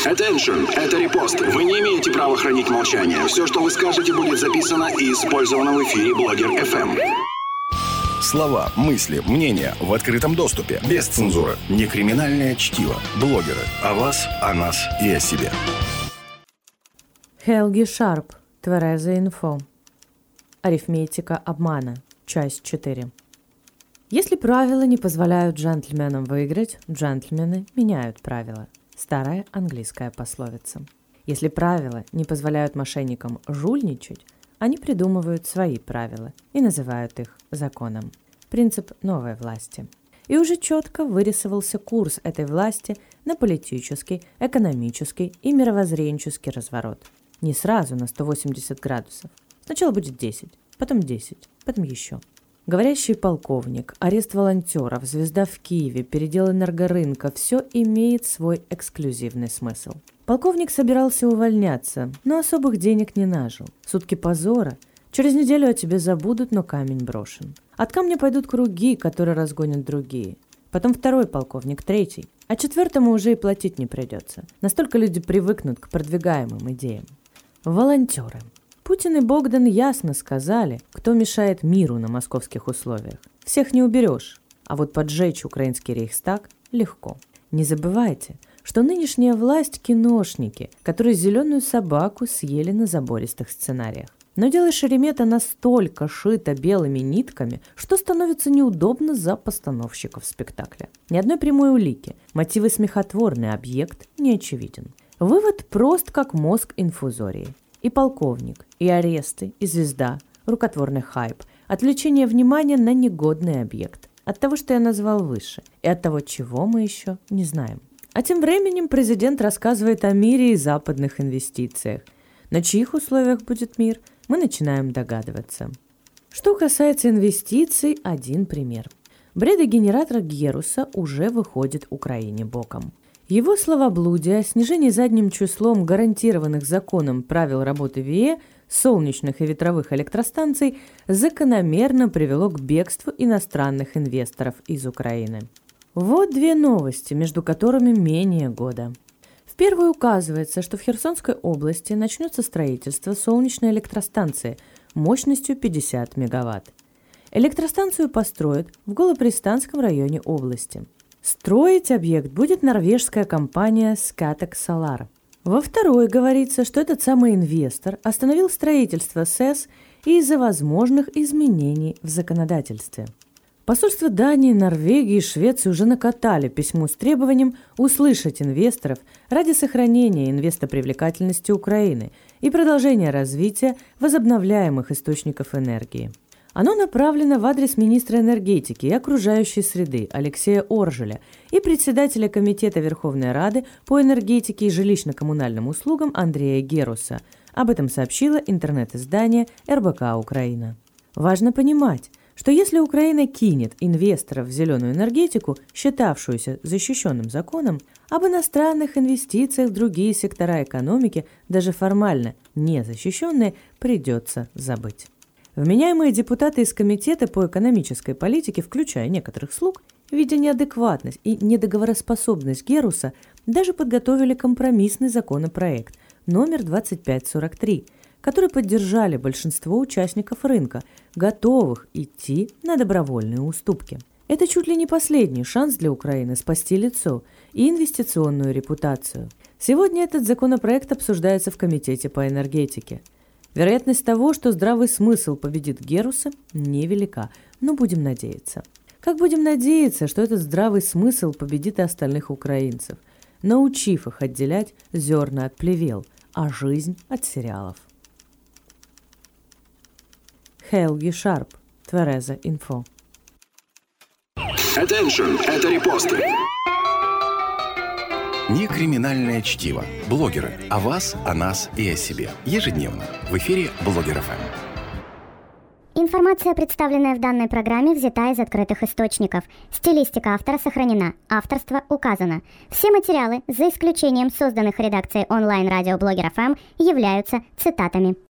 Attention, это репост. Вы не имеете права хранить молчание. Все, что вы скажете, будет записано и использовано в эфире Блогер FM. Слова, мысли, мнения в открытом доступе. Без цензуры. Не криминальное чтиво. Блогеры. О вас, о нас и о себе. Хелги Шарп. Твереза инфо. Арифметика обмана. Часть 4. Если правила не позволяют джентльменам выиграть, джентльмены меняют правила. Старая английская пословица. Если правила не позволяют мошенникам жульничать, они придумывают свои правила и называют их законом. Принцип новой власти. И уже четко вырисовался курс этой власти на политический, экономический и мировоззренческий разворот. Не сразу на 180 градусов. Сначала будет 10, потом 10, потом еще. Говорящий полковник, арест волонтеров, звезда в Киеве, передел энергорынка – все имеет свой эксклюзивный смысл. Полковник собирался увольняться, но особых денег не нажил. Сутки позора. Через неделю о тебе забудут, но камень брошен. От камня пойдут круги, которые разгонят другие. Потом второй полковник, третий. А четвертому уже и платить не придется. Настолько люди привыкнут к продвигаемым идеям. Волонтеры. Путин и Богдан ясно сказали, кто мешает миру на московских условиях. Всех не уберешь, а вот поджечь украинский Рейхстаг легко. Не забывайте, что нынешняя власть – киношники, которые зеленую собаку съели на забористых сценариях. Но дело Шеремета настолько шито белыми нитками, что становится неудобно за постановщиков спектакля. Ни одной прямой улики, мотивы смехотворный, объект не очевиден. Вывод прост, как мозг инфузории. И полковник, и аресты, и звезда, рукотворный хайп, отвлечение внимания на негодный объект. От того, что я назвал выше, и от того, чего мы еще не знаем. А тем временем президент рассказывает о мире и западных инвестициях. На чьих условиях будет мир, мы начинаем догадываться. Что касается инвестиций, один пример. Бредогенератор Геруса уже выходит Украине боком. Его словоблудие о снижении задним числом гарантированных законом правил работы ВИЭ солнечных и ветровых электростанций закономерно привело к бегству иностранных инвесторов из Украины. Вот две новости, между которыми менее года. В первой указывается, что в Херсонской области начнется строительство солнечной электростанции мощностью 50 мегаватт. Электростанцию построят в Голопристанском районе области. Строить объект будет норвежская компания Scatec Solar. Во второй говорится, что этот самый инвестор остановил строительство СЭС из-за возможных изменений в законодательстве. Посольства Дании, Норвегии и Швеции уже накатали письмо с требованием услышать инвесторов ради сохранения инвестопривлекательности Украины и продолжения развития возобновляемых источников энергии. Оно направлено в адрес министра энергетики и окружающей среды Алексея Оржеля и председателя Комитета Верховной Рады по энергетике и жилищно-коммунальным услугам Андрея Геруса. Об этом сообщило интернет-издание РБК Украина. Важно понимать, что если Украина кинет инвесторов в зеленую энергетику, считавшуюся защищенным законом, об иностранных инвестициях в другие сектора экономики, даже формально не защищенные, придется забыть. Вменяемые депутаты из Комитета по экономической политике, включая некоторых слуг, видя неадекватность и недоговороспособность Геруса, даже подготовили компромиссный законопроект номер 2543, который поддержали большинство участников рынка, готовых идти на добровольные уступки. Это чуть ли не последний шанс для Украины спасти лицо и инвестиционную репутацию. Сегодня этот законопроект обсуждается в Комитете по энергетике. Вероятность того, что здравый смысл победит Геруса, невелика, но будем надеяться. Как будем надеяться, что этот здравый смысл победит и остальных украинцев, научив их отделять зерна от плевел, а жизнь от сериалов. Хелги Шарп. Твереза инфо. Attention, это репосты. Не криминальное чтиво. Блогеры. О вас, о нас и о себе. Ежедневно. В эфире Блогер FM. Информация, представленная в данной программе, взята из открытых источников. Стилистика автора сохранена. Авторство указано. Все материалы, за исключением созданных редакцией онлайн-радио Блогер FM, являются цитатами.